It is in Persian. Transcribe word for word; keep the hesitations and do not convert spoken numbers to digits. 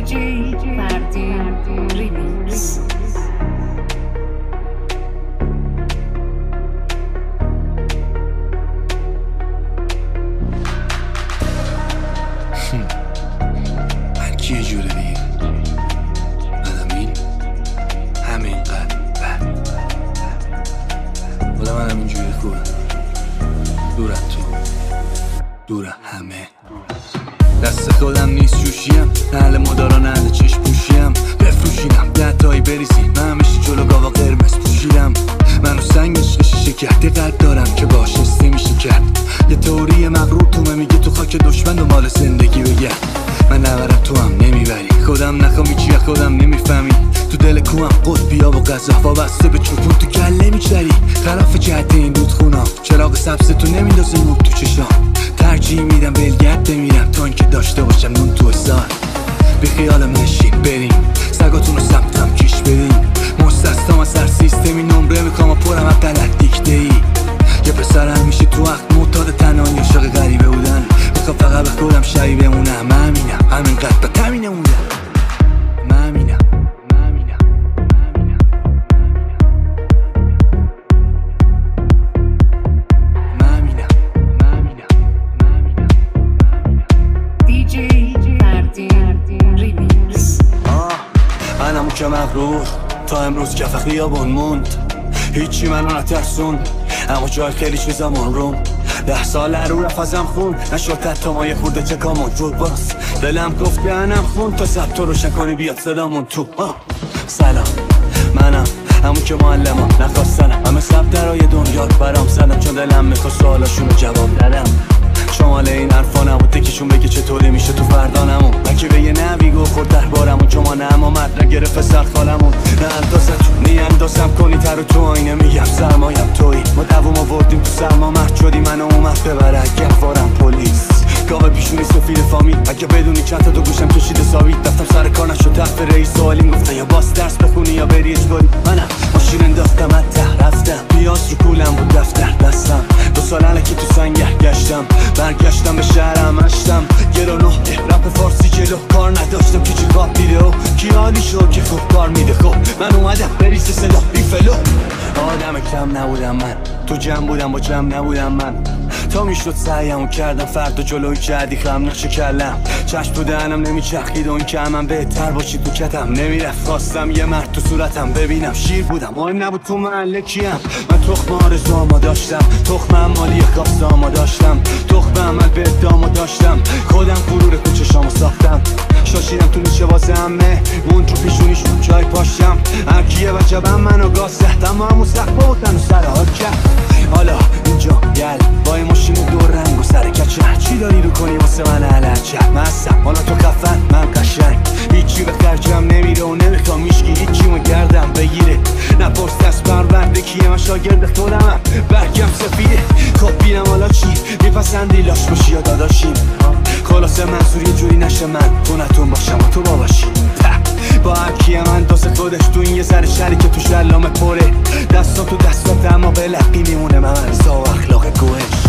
دیجی فردی ریمیکس. من کی جوره دیگه آدم این همین قد بد بوده منم اینجوری خوبه دور از تو دور همه دست خودم نیست جوشیم اهل مداران اهل چشم پوشیم بفروشینم ده تایی بریزی من همیشه جلو گاوا قرمز پوشیدم منو سنگ عشق شیشه کرده قد دارم که باش حس نمیشه کرد یه تئوری مغرور تومه میگه تو خاک دشمن دنبال زندگی بگرد من نبرم تو هم نمیبری خودم نخوام هیچی از خودم نمیفهمی تو دل کوهم قطبیا و غذا وابسته به چوپون تو گل نمیچری خلاف جهت این رودخونم چراغ سبز تو نمیندازه نور تو چشام ترجیح میدم بلگرد بمیرم تا اینکه داشته باشم نون تو حسار بی خیال منشین بریم سگاتون رو سمتم کش بدیم مستستم از هر سیستمی نمره میخوام و پرم از غلط دیکته ای یه پسر همیشه تو وقت معتاد تنهایی عاشق غریبه بودن میخوام فقط به خودم شبیه بمونم من همینم همینقدر به تمینه موندم من همینم منمو که مغرور تا امروز کف خیابون موند هیچی منو نترسون اما جای خیلی چیزا روم ده سال رو رفت ازم خون نشد حتی ما یه خورده چکامون رو باز دلم گفت بیانم خون تا سب تو روشن کنی بیاد صدامون تو آه. سلام منم همون که معلمم نخواستنم همه سب درای دنیا برام زدم چون دلم میخوا سوالاشونو جواب دادم شمال این حرفا نبود یکیشون بگه چطوری میشه تو فردانمون بکی به یه نوی گو خورد دربارمون چون ما نمامد نگرفت سرخالمون نه اندازت نی اندازم کنی تر و تو آینه میگم سرمایم توی ما دووم آوردیم تو سرما مرد شدی منو اومد ببره اگه فارم پلیس گاوه پیشونی سفید فامیل اگه بدونی چند تا دو گوشم کشیده ساوید رفتم سر کار نشد تحت رئیس سوالیم گفته یا باس درس بخونی یا بری اجباری منم ماشین انداختم از ته رفتم پیاز رو کولم بود دفتر دستم دو سال الکی تو سنگر گشتم برگشتم به شهرم اشتم گرانو رپ فارسی جلو کار نداشتم که چی خواب دیده و کی حالی شد که خوب کار میده خب من اومدم بریز صدا بی فلو آدم کم نبودم من تو جمع بودم با جمع نبودم من تا میشد سعیمو کردم فردا جلوی جدی خم نقشه کلم چشم تو دهنم نمیچرخید و این که همم بهتر باشید تو کتم نمیرفت خواستم یه مرد تو صورتم ببینم شیر بودم مهم نبود تو محله کیم من تخم آرزوامو داشتم تخم مالی خواستامو داشتم تخم عمل به ادامو داشتم خودم غرور کوچشامو ساختم شاشیدم تو نیشه واسه همه موند رو پیشونیشون جای پاشم هرکیه وجبم منو گاز زد اما همون سخت بودن و سرحال کرد حالا اینجا گل با این ماشین دور رنگ و سر کچه چی داری رو کنی واسه من علچه مستم حالا تو خفن من قشنگ هیچی به خرجم نمیره و نمیخوام میشکی هیچیمو گردم بگیره نپرس دست پرورده کیه من شاگرد خودمم برگم سفیده خب بینم حالا چی میپسندی لاش باشی یا داداشیم خلاصه منصور یه جوری نشه من تو نتون باشم و تو باباشی با هرکیه من داست خودش تو این یه ذره شری که تو شلامه پره دستا تو دستات اما به لقی میمونه من رضا و اخلاق گوش